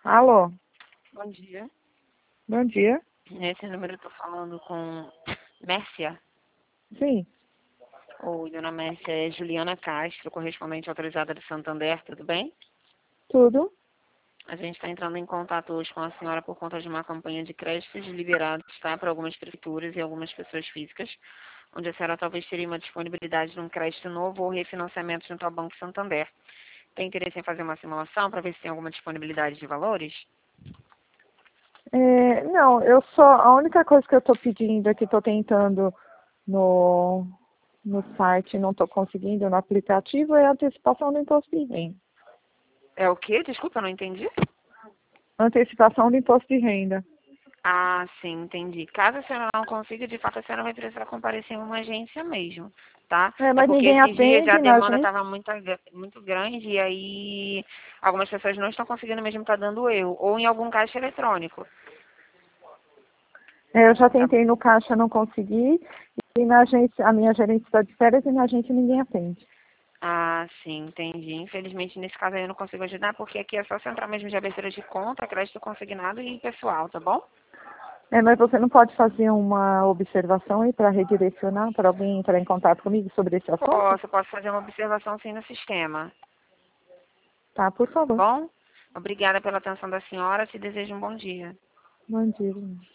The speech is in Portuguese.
Alô, Bom dia. bom dia. Nesse número eu tô falando com Mércia. Sim, Oi, dona Mércia, é Juliana Castro, correspondente autorizada de Santander, tudo bem? tudo. A gente está entrando em contato hoje com a senhora por conta de uma campanha de créditos liberados, tá? Para algumas prefeituras e algumas pessoas físicas, onde a senhora talvez teria uma disponibilidade de um crédito novo ou refinanciamento junto ao Banco Santander. Tem interesse em fazer uma simulação para ver se tem alguma disponibilidade de valores? Não, a única coisa que eu estou pedindo aqui, estou tentando no, no site, não estou conseguindo no aplicativo, é a antecipação do imposto de renda. É o quê? Desculpa, eu não entendi. Antecipação do imposto de renda. Ah, sim, entendi. Caso a senhora não consiga, de fato a senhora vai precisar comparecer em uma agência mesmo, tá? É Mas porque ninguém esses dias a atende na demanda gente. estava muito grande e aí algumas pessoas não estão conseguindo mesmo estar dando erro, ou em algum caixa eletrônico, Eu já tá? tentei no caixa, não consegui. E na agência, a minha gerente está de férias e na agência ninguém atende. Ah, sim, entendi. Infelizmente, nesse caso aí eu não consigo ajudar, porque aqui é só central mesmo de abertura de conta, crédito consignado e pessoal, tá bom? Mas você não pode fazer uma observação aí para redirecionar para alguém entrar em contato comigo sobre esse assunto? Posso fazer uma observação sim no sistema, Tá, por tá favor. bom? Obrigada pela atenção da senhora, te desejo um bom dia. Bom dia.